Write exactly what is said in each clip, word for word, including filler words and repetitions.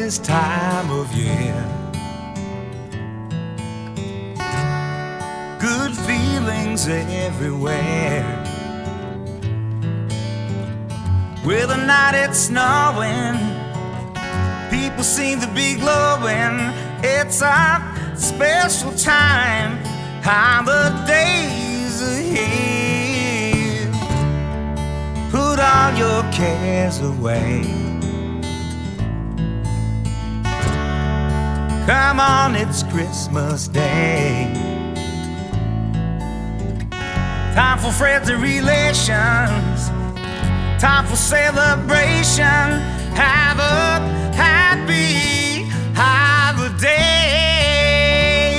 this time of year. Good feelings everywhere. With the night it's snowing, people seem to be glowing. It's a special time, how the days ahead. Put all your cares away. Come on, it's Christmas Day. Time for friends and relations, time for celebration. Have a happy holiday.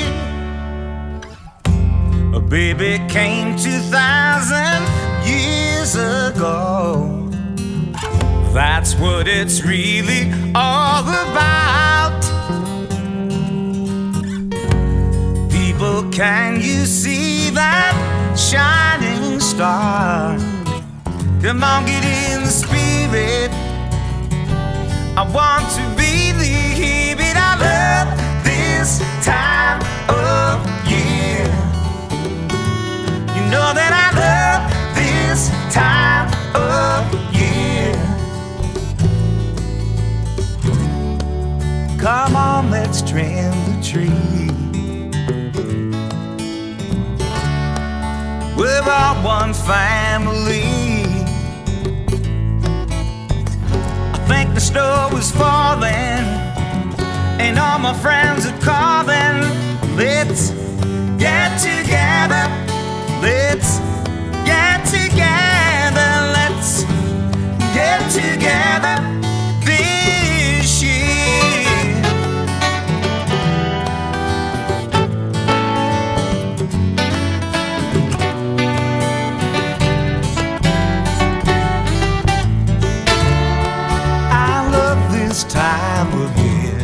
A baby came two thousand years ago. That's what it's really all about. People, can you see that shining star? Come on, get in the spirit. I want to believe it. I love this time of year. You know that I love this time of year. Come on, let's trim the tree. We're all one family. I think the snow is falling, and all my friends are calling. Let's get together. Let's get together. Let's get together this year. Time of year.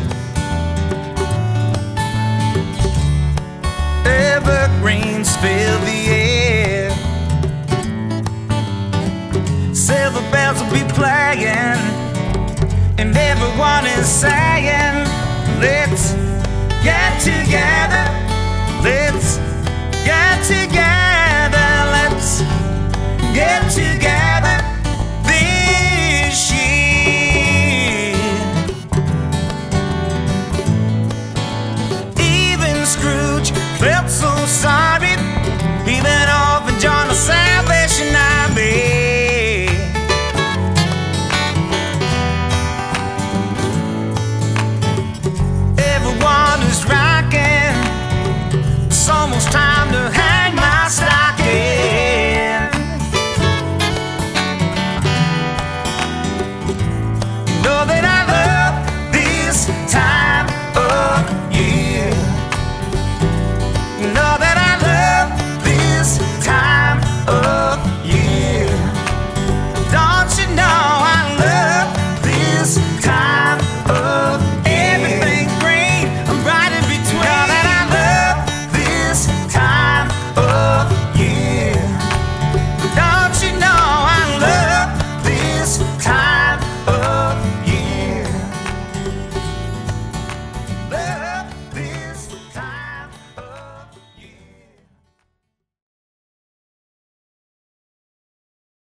Evergreens fill the air. Silver bells will be playing, and everyone is saying, let's get together. Let's get together.